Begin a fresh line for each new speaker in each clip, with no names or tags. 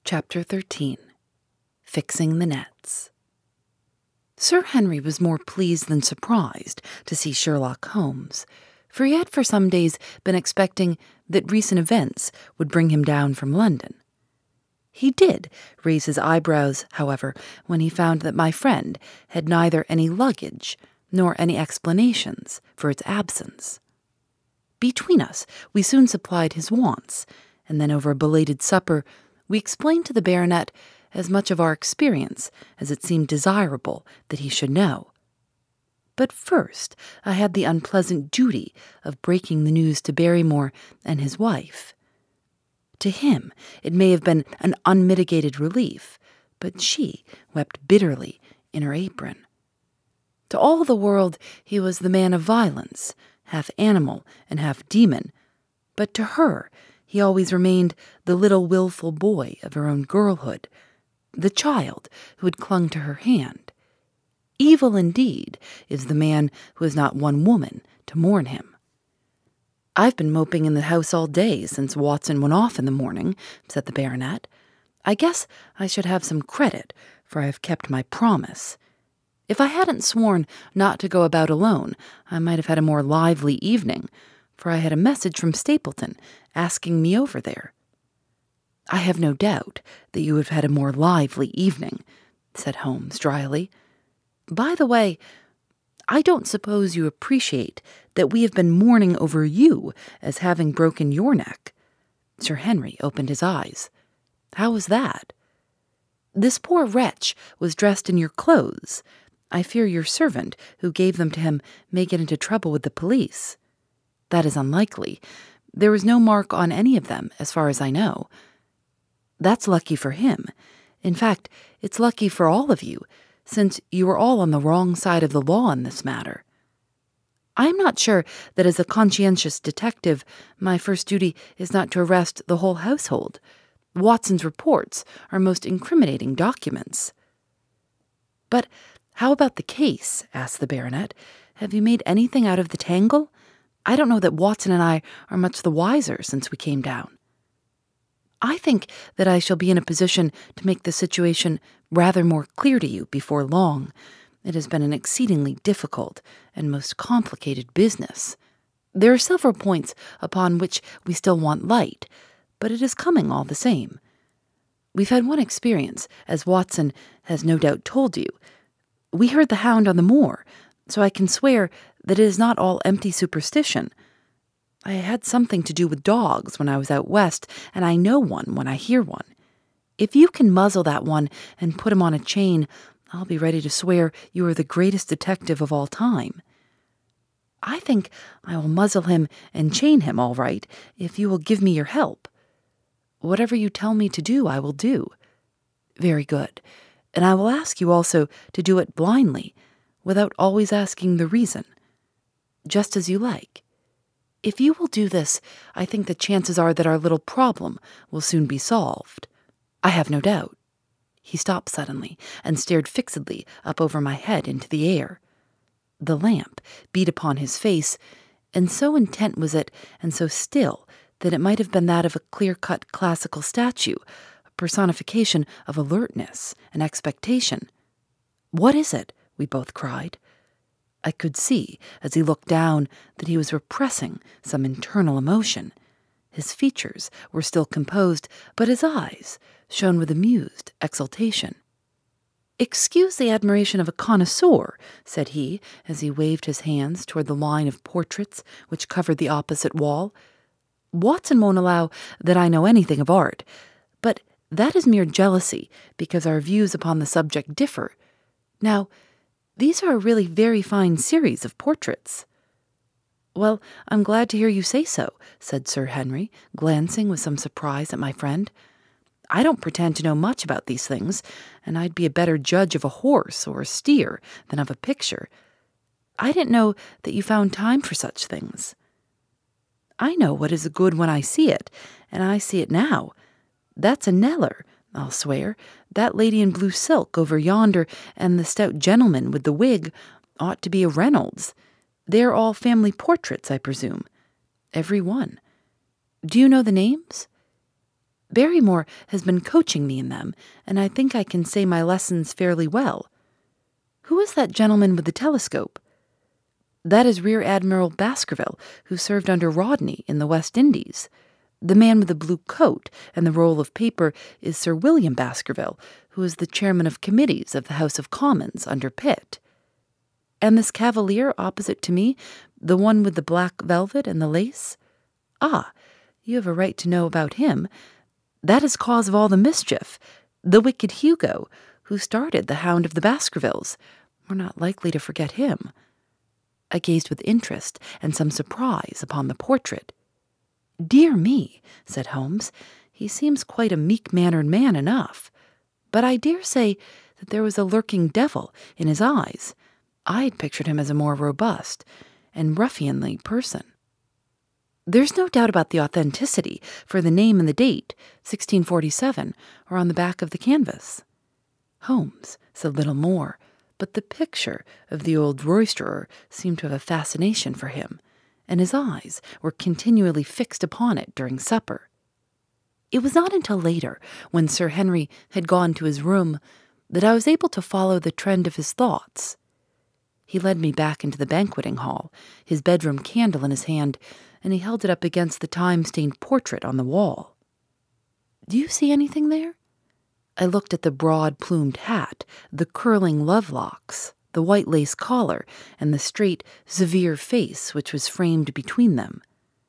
Chapter 13. Fixing the Nets. Sir Henry was more pleased than surprised to see Sherlock Holmes, for he had for some days been expecting that recent events would bring him down from London. He did raise his eyebrows, however, when he found that my friend had neither any luggage nor any explanations for its absence. Between us, we soon supplied his wants, and then over a belated supper, we explained to the baronet as much of our experience as it seemed desirable that he should know. But first, I had the unpleasant duty of breaking the news to Barrymore and his wife. To him, it may have been an unmitigated relief, but she wept bitterly in her apron. To all the world, he was the man of violence, half animal and half demon, but to her, he always remained the little willful boy of her own girlhood, the child who had clung to her hand. Evil indeed is the man who has not one woman to mourn him. "I've been moping in the house all day since Watson went off in the morning," said the baronet. "I guess I should have some credit, for I have kept my promise. If I hadn't sworn not to go about alone, I might have had a more lively evening, for I had a message from Stapleton asking me over there." "I have no doubt that you have had a more lively evening," said Holmes dryly. "By the way, I don't suppose you appreciate that we have been mourning over you as having broken your neck." Sir Henry opened his eyes. "How was that?" "This poor wretch was dressed in your clothes. I fear your servant, who gave them to him, may get into trouble with the police." "That is unlikely. There was no mark on any of them, as far as I know." "That's lucky for him. In fact, it's lucky for all of you, since you were all on the wrong side of the law in this matter. I am not sure that as a conscientious detective, my first duty is not to arrest the whole household. Watson's reports are most incriminating documents." "But how about the case?" asked the baronet. "Have you made anything out of the tangle? I don't know that Watson and I are much the wiser since we came down." "I think that I shall be in a position to make the situation rather more clear to you before long. It has been an exceedingly difficult and most complicated business. There are several points upon which we still want light, but it is coming all the same. We've had one experience, as Watson has no doubt told you. We heard the hound on the moor, so I can swear that it is not all empty superstition. I had something to do with dogs when I was out west, and I know one when I hear one. If you can muzzle that one and put him on a chain, I'll be ready to swear you are the greatest detective of all time. I think I will muzzle him and chain him all right, if you will give me your help." "Whatever you tell me to do, I will do." "Very good. And I will ask you also to do it blindly, without always asking the reason. Just as you like. If you will do this, I think the chances are that our little problem will soon be solved. I have no doubt." He stopped suddenly and stared fixedly up over my head into the air. The lamp beat upon his face, and so intent was it and so still that it might have been that of a clear-cut classical statue, a personification of alertness and expectation. "What is it?" we both cried. I could see, as he looked down, that he was repressing some internal emotion. His features were still composed, but his eyes shone with amused exultation. "Excuse the admiration of a connoisseur," said he, as he waved his hands toward the line of portraits which covered the opposite wall. "Watson won't allow that I know anything of art, but that is mere jealousy, because our views upon the subject differ. Now, these are a really very fine series of portraits." "Well, I'm glad to hear you say so," said Sir Henry, glancing with some surprise at my friend. "I don't pretend to know much about these things, and I'd be a better judge of a horse or a steer than of a picture. I didn't know that you found time for such things." "I know what is good when I see it, and I see it now. That's a Kneller, I'll swear. That lady in blue silk over yonder and the stout gentleman with the wig ought to be a Reynolds. They're all family portraits, I presume." "Every one." "Do you know the names?" Barrymore has been coaching me in them, and I think I can say my lessons fairly well. Who is that gentleman with the telescope? That is Rear Admiral Baskerville, who served under Rodney in the West Indies. The man with the blue coat and the roll of paper is Sir William Baskerville, who is the chairman of committees of the House of Commons under Pitt. And this cavalier opposite to me, the one with the black velvet and the lace? Ah, you have a right to know about him. That is cause of all the mischief, the wicked Hugo, who started the Hound of the Baskervilles. We're not likely to forget him. I gazed with interest and some surprise upon the portrait. "Dear me," said Holmes, "he seems quite a meek-mannered man enough. But I dare say that there was a lurking devil in his eyes. I'd pictured him as a more robust and ruffianly person." "There's no doubt about the authenticity, for the name and the date, 1647, are on the back of the canvas." Holmes said little more, but the picture of the old roisterer seemed to have a fascination for him, and his eyes were continually fixed upon it during supper. It was not until later, when Sir Henry had gone to his room, that I was able to follow the trend of his thoughts. He led me back into the banqueting hall, his bedroom candle in his hand, and he held it up against the time-stained portrait on the wall. "Do you see anything there?" I looked at the broad-plumed hat, the curling love-locks, the white lace collar, and the straight, severe face which was framed between them.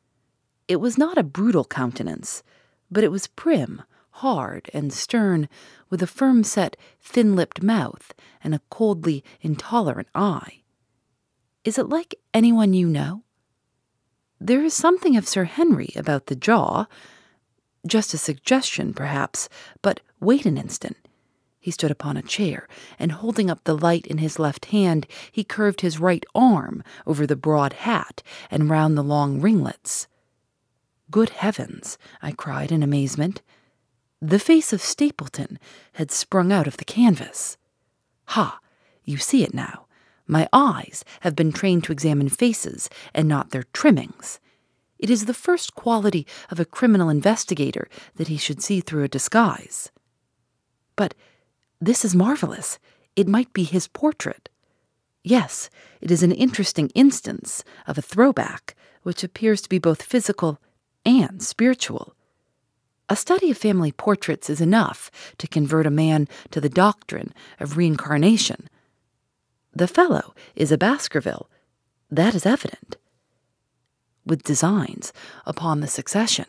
It was not a brutal countenance, but it was prim, hard, and stern, with a firm-set, thin-lipped mouth and a coldly intolerant eye. "Is it like anyone you know?" "There is something of Sir Henry about the jaw. Just a suggestion, perhaps, but wait an instant." He stood upon a chair, and holding up the light in his left hand, he curved his right arm over the broad hat and round the long ringlets. "Good heavens!" I cried in amazement. The face of Stapleton had sprung out of the canvas. "Ha! You see it now. My eyes have been trained to examine faces and not their trimmings. It is the first quality of a criminal investigator that he should see through a disguise. But this is marvelous. It might be his portrait. Yes, it is an interesting instance of a throwback, which appears to be both physical and spiritual. A study of family portraits is enough to convert a man to the doctrine of reincarnation. The fellow is a Baskerville. That is evident. With designs upon the succession.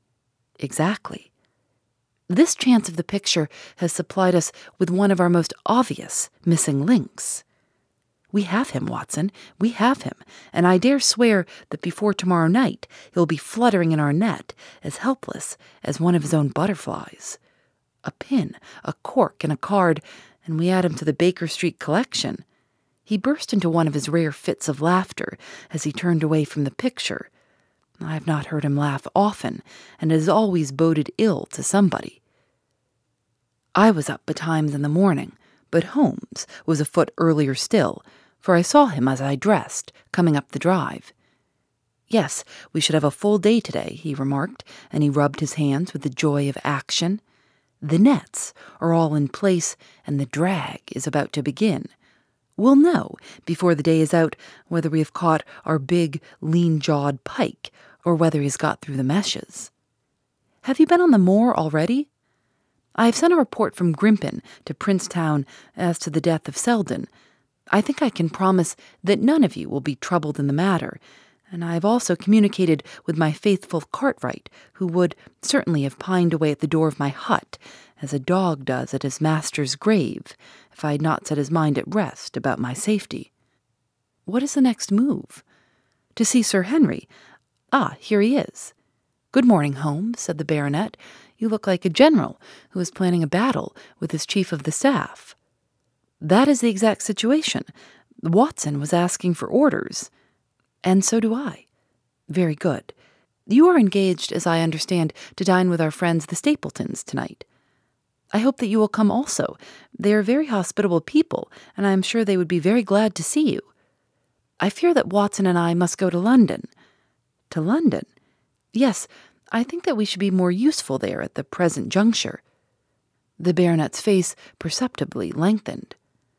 Exactly. This chance of the picture has supplied us with one of our most obvious missing links. We have him, Watson, we have him, and I dare swear that before tomorrow night he'll be fluttering in our net, as helpless as one of his own butterflies. A pin, a cork, and a card, and we add him to the Baker Street collection. He burst into one of his rare fits of laughter as he turned away from the picture. I have not heard him laugh often, and it has always boded ill to somebody. I was up betimes in the morning, but Holmes was afoot earlier still, for I saw him as I dressed, coming up the drive. "Yes, we should have a full day today," he remarked, and he rubbed his hands with the joy of action. "The nets are all in place, and the drag is about to begin. We'll know, before the day is out, whether we have caught our big, lean-jawed pike, or whether he's got through the meshes. Have you been on the moor already? I have sent a report from Grimpen to Princetown as to the death of Selden. I think I can promise that none of you will be troubled in the matter, and I have also communicated with my faithful Cartwright, who would certainly have pined away at the door of my hut, as a dog does at his master's grave, if I had not set his mind at rest about my safety. What is the next move? To see Sir Henry. Ah, here he is. Good morning, Holmes, said the baronet. You look like a general who is planning a battle with his chief of the staff. That is the exact situation. Watson was asking for orders. And so do I. Very good. You are engaged, as I understand, to dine with our friends the Stapletons tonight. I hope that you will come also. They are very hospitable people, and I am sure they would be very glad to see you. I fear that Watson and I must go to London. To London? Yes, I think that we should be more useful there at the present juncture." The baronet's face perceptibly lengthened.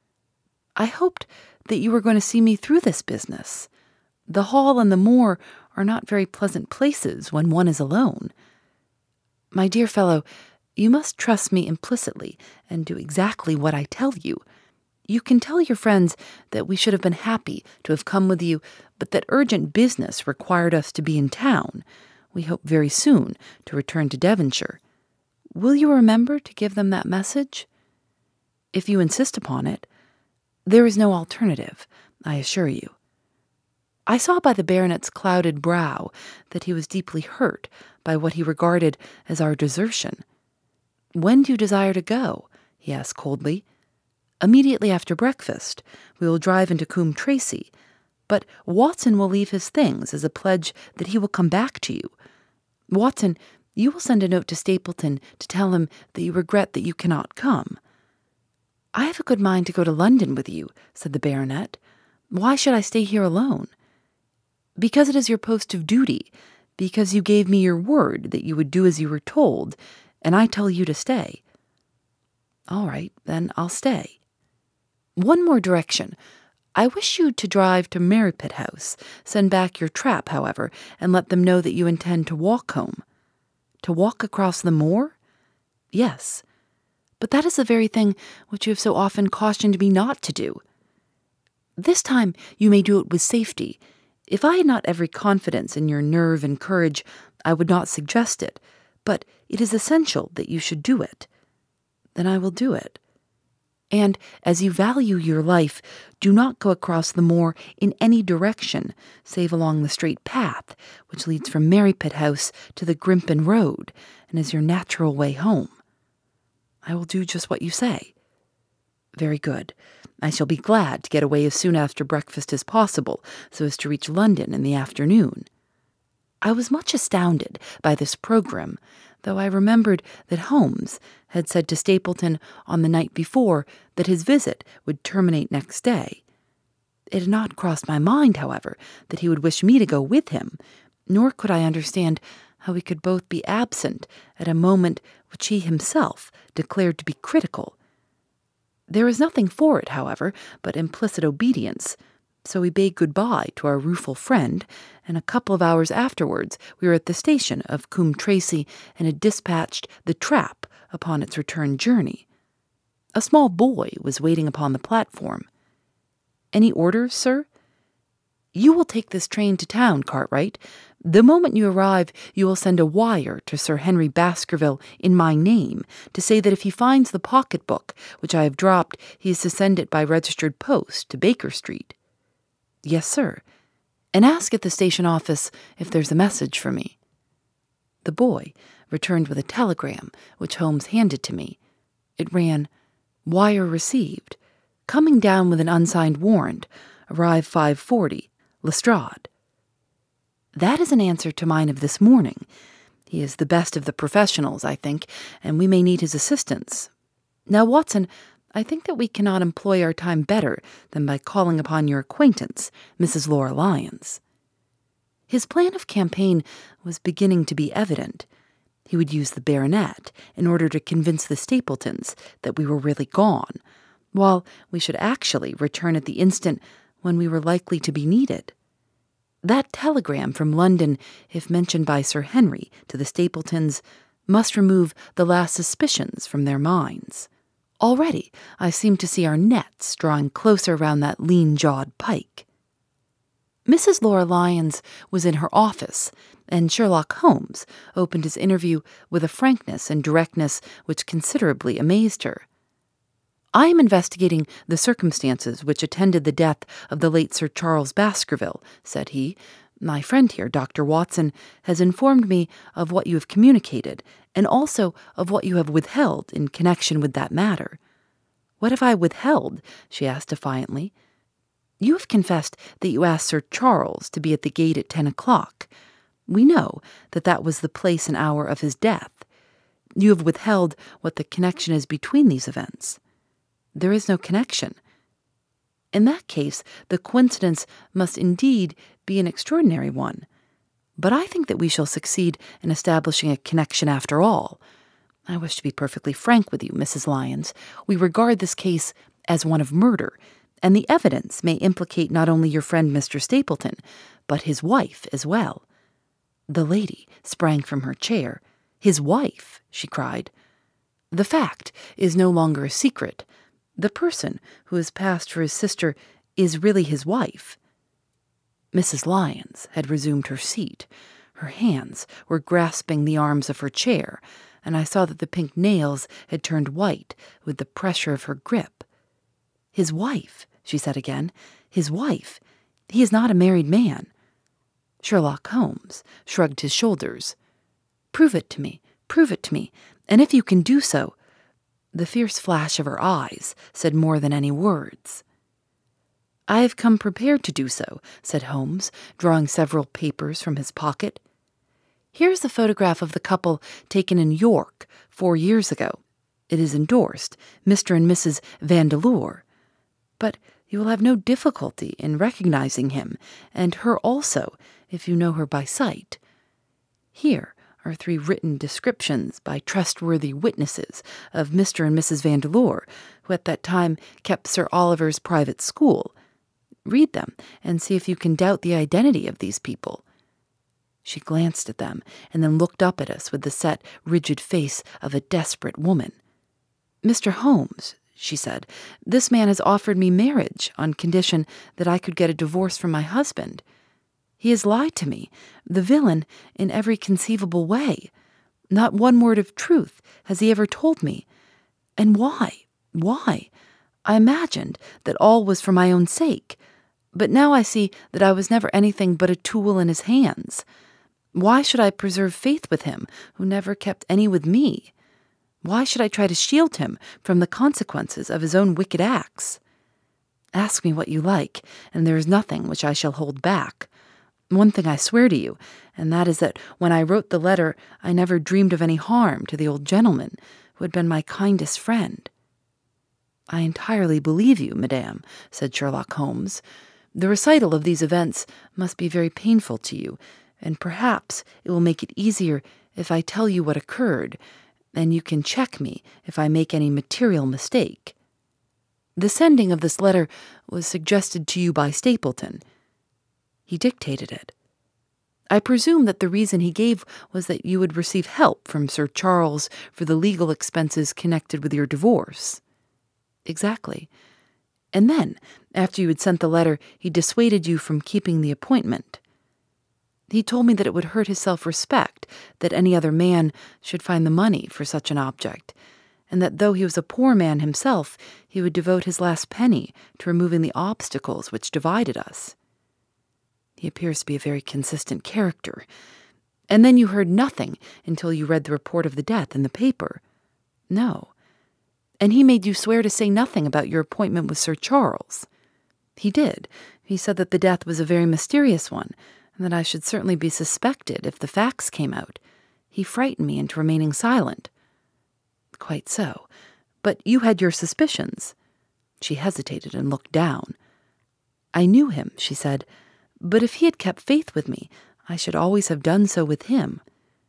"I hoped that you were going to see me through this business. The Hall and the moor are not very pleasant places when one is alone. My dear fellow, you must trust me implicitly and do exactly what I tell you. You can tell your friends that we should have been happy to have come with you, but that urgent business required us to be in town. We hope very soon to return to Devonshire. Will you remember to give them that message? If you insist upon it, there is no alternative, I assure you." I saw by the baronet's clouded brow that he was deeply hurt by what he regarded as our desertion. "When do you desire to go?" he asked coldly. "Immediately after breakfast. We will drive into Coombe Tracey, but Watson will leave his things as a pledge that he will come back to you. Watson, you will send a note to Stapleton to tell him that you regret that you cannot come." "I have a good mind to go to London with you," said the baronet. "Why should I stay here alone?" "Because it is your post of duty, because you gave me your word that you would do as you were told, and I tell you to stay." "All right, then I'll stay." "One more direction. I wish you to drive to Merripit House. Send back your trap, however, and let them know that you intend to walk home." "To walk across the moor?" "Yes. But that is the very thing which you have so often cautioned me not to do." "This time you may do it with safety. If I had not every confidence in your nerve and courage, I would not suggest it, but it is essential that you should do it." "Then I will do it. And, as you value your life, do not go across the moor in any direction, save along the straight path, which leads from Merripit House to the Grimpen Road, and is your natural way home." "I will do just what you say." "Very good. I shall be glad to get away as soon after breakfast as possible, so as to reach London in the afternoon." I was much astounded by this programme, though I remembered that Holmes had said to Stapleton on the night before that his visit would terminate next day. It had not crossed my mind, however, that he would wish me to go with him, nor could I understand how we could both be absent at a moment which he himself declared to be critical. There was nothing for it, however, but implicit obedience, so we bade good-bye to our rueful friend, and a couple of hours afterwards we were at the station of Coombe Tracey and had dispatched the trap upon its return journey. A small boy was waiting upon the platform. "Any orders, sir?" "You will take this train to town, Cartwright. The moment you arrive, you will send a wire to Sir Henry Baskerville in my name to say that if he finds the pocket-book which I have dropped, he is to send it by registered post to Baker Street." "Yes, sir. And ask at the station office if there's a message for me." The boy returned with a telegram, which Holmes handed to me. It ran, "Wire received. Coming down with an unsigned warrant. Arrive 5:40. Lestrade." "That is an answer to mine of this morning. He is the best of the professionals, I think, and we may need his assistance. Now, Watson, I think that we cannot employ our time better than by calling upon your acquaintance, Mrs. Laura Lyons." His plan of campaign was beginning to be evident. He would use the baronet in order to convince the Stapletons that we were really gone, while we should actually return at the instant when we were likely to be needed. That telegram from London, if mentioned by Sir Henry to the Stapletons, must remove the last suspicions from their minds. Already I seemed to see our nets drawing closer round that lean-jawed pike. Mrs. Laura Lyons was in her office, and Sherlock Holmes opened his interview with a frankness and directness which considerably amazed her. "I am investigating the circumstances which attended the death of the late Sir Charles Baskerville," said he. "My friend here, Dr. Watson, has informed me of what you have communicated, and also of what you have withheld in connection with that matter." "What have I withheld?" she asked defiantly. "You have confessed that you asked Sir Charles to be at the gate at 10 o'clock. We know that that was the place and hour of his death. You have withheld what the connection is between these events." "There is no connection." "In that case, the coincidence must indeed be an extraordinary one. But I think that we shall succeed in establishing a connection after all. I wish to be perfectly frank with you, Mrs. Lyons. We regard this case as one of murder, and the evidence may implicate not only your friend Mr. Stapleton, but his wife as well." The lady sprang from her chair. "His wife!" she cried. "The fact is no longer a secret. The person who has passed for his sister is really his wife." Mrs. Lyons had resumed her seat. Her hands were grasping the arms of her chair, and I saw that the pink nails had turned white with the pressure of her grip. "His wife," she said again. "His wife. He is not a married man." Sherlock Holmes shrugged his shoulders. "Prove it to me, and if you can do so—" The fierce flash of her eyes said more than any words. "I have come prepared to do so," said Holmes, drawing several papers from his pocket. "Here's the photograph of the couple taken in York 4 years ago. It is endorsed, Mr. and Mrs. Vandeleur. But you will have no difficulty in recognizing him, and her also, if you know her by sight. Here are 3 written descriptions by trustworthy witnesses of Mr. and Mrs. Vandeleur, who at that time kept Sir Oliver's private school. Read them and see if you can doubt the identity of these people." She glanced at them and then looked up at us with the set, rigid face of a desperate woman. "Mr. Holmes," she said, "this man has offered me marriage on condition that I could get a divorce from my husband. He has lied to me, the villain, in every conceivable way. Not one word of truth has he ever told me. And why? Why? I imagined that all was for my own sake. But now I see that I was never anything but a tool in his hands. Why should I preserve faith with him, who never kept any with me? Why should I try to shield him from the consequences of his own wicked acts? Ask me what you like, and there is nothing which I shall hold back. One thing I swear to you, and that is that when I wrote the letter I never dreamed of any harm to the old gentleman, who had been my kindest friend." "I entirely believe you, madame," said Sherlock Holmes. "The recital of these events must be very painful to you, and perhaps it will make it easier if I tell you what occurred, and you can check me if I make any material mistake. The sending of this letter was suggested to you by Stapleton. He dictated it. I presume that the reason he gave was that you would receive help from Sir Charles for the legal expenses connected with your divorce." "Exactly. And then, after you had sent the letter, he dissuaded you from keeping the appointment. He told me that it would hurt his self-respect that any other man should find the money for such an object, and that though he was a poor man himself, he would devote his last penny to removing the obstacles which divided us. He appears to be a very consistent character. And then you heard nothing until you read the report of the death in the paper." "No." "And he made you swear to say nothing about your appointment with Sir Charles." "He did. He said that the death was a very mysterious one, and that I should certainly be suspected if the facts came out. He frightened me into remaining silent." "Quite so. But you had your suspicions." She hesitated and looked down. "I knew him," she said, "but if he had kept faith with me, I should always have done so with him."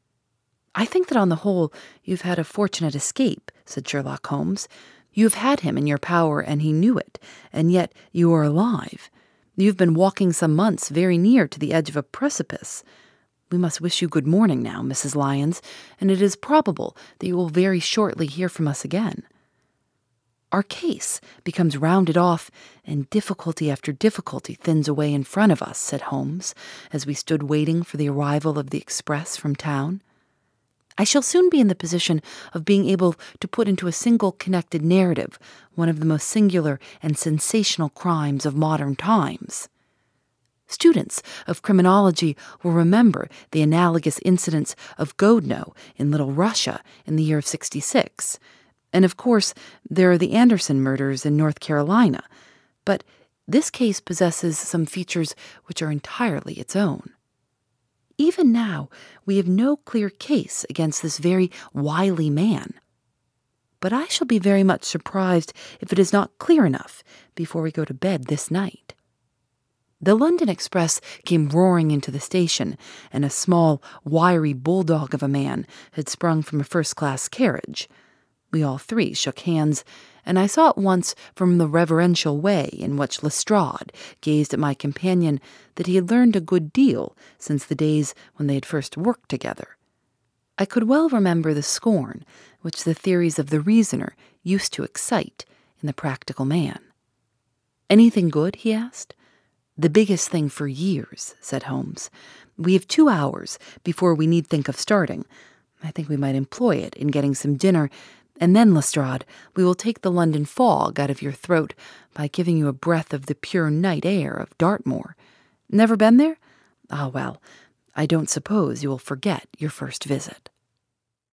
"I think that on the whole you've had a fortunate escape," said Sherlock Holmes. "You have had him in your power, and he knew it, and yet you are alive. You've been walking some months very near to the edge of a precipice. We must wish you good morning now, Mrs. Lyons, and it is probable that you will very shortly hear from us again. Our case becomes rounded off, and difficulty after difficulty thins away in front of us," said Holmes, as we stood waiting for the arrival of the express from town. "I shall soon be in the position of being able to put into a single connected narrative one of the most singular and sensational crimes of modern times. Students of criminology will remember the analogous incidents of Godno in Little Russia in the year of '66, and of course there are the Anderson murders in North Carolina, but this case possesses some features which are entirely its own. Even now we have no clear case against this very wily man, but I shall be very much surprised if it is not clear enough before we go to bed this night." The London Express came roaring into the station, and a small, wiry bulldog of a man had sprung from a first-class carriage. We all three shook hands, and I saw at once from the reverential way in which Lestrade gazed at my companion that he had learned a good deal since the days when they had first worked together. I could well remember the scorn which the theories of the reasoner used to excite in the practical man. "Anything good?" he asked. "The biggest thing for years," said Holmes. "We have 2 hours before we need think of starting. I think we might employ it in getting some dinner, and then, Lestrade, we will take the London fog out of your throat by giving you a breath of the pure night air of Dartmoor. Never been there? Ah, well, I don't suppose you will forget your first visit."